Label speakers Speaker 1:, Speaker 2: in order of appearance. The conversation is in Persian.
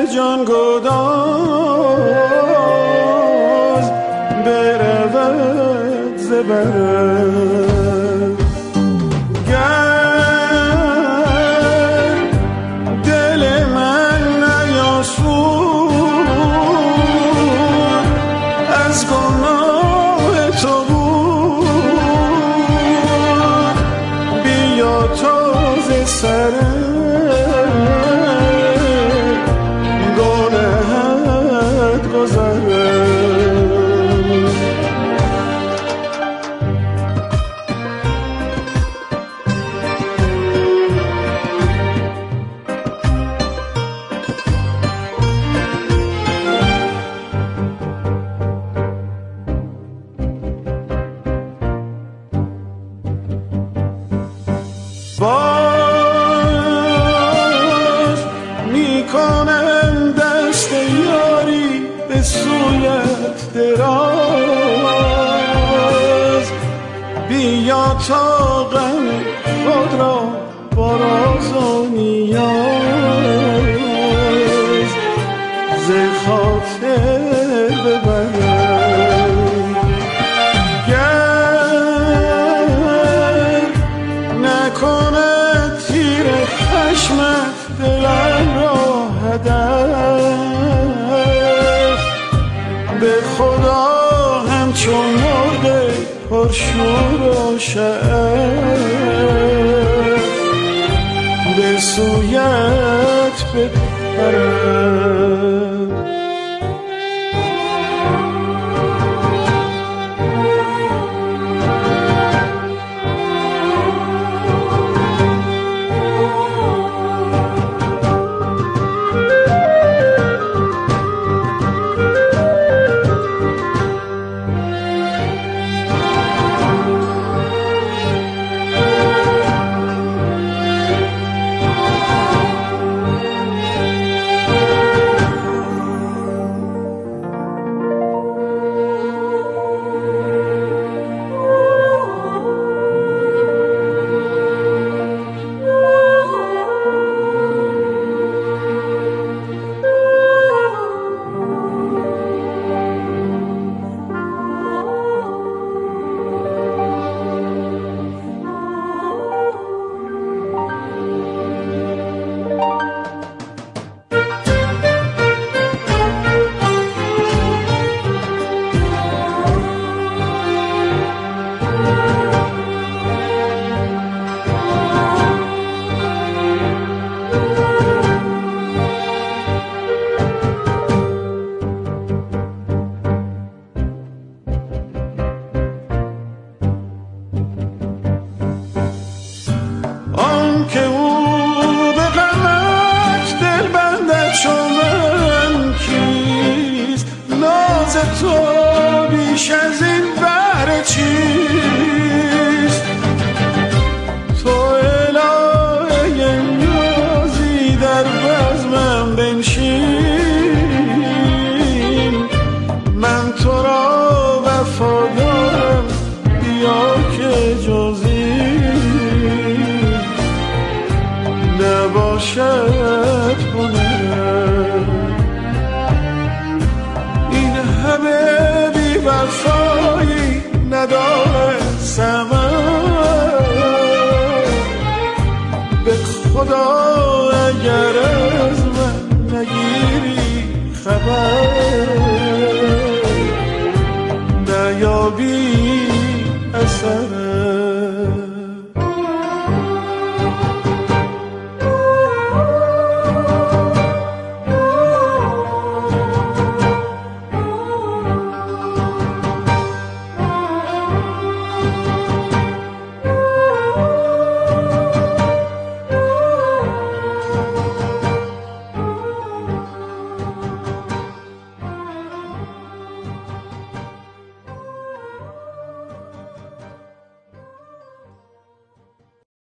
Speaker 1: جان گداز برود زبرد گر دل من نیاسود از گناه تو بود بیا تازه سر باز میکنم دست یاری به سویت دراز بیا تا غم خود را با راز و نیاز ز خاطر ببرم نکند تیر خشمت دلم را هدف به خدا همچون مرغ پرشور و شعف به سویت بپرم تو بیش از این بهر چیست تو الهه نیازی در بزمم بنشین من تو را وفادارم بیا که جزی نباشد هنرم همه بی وفایی نداره ثمر به خدا اگر از من نگیری خبر نیابی اثر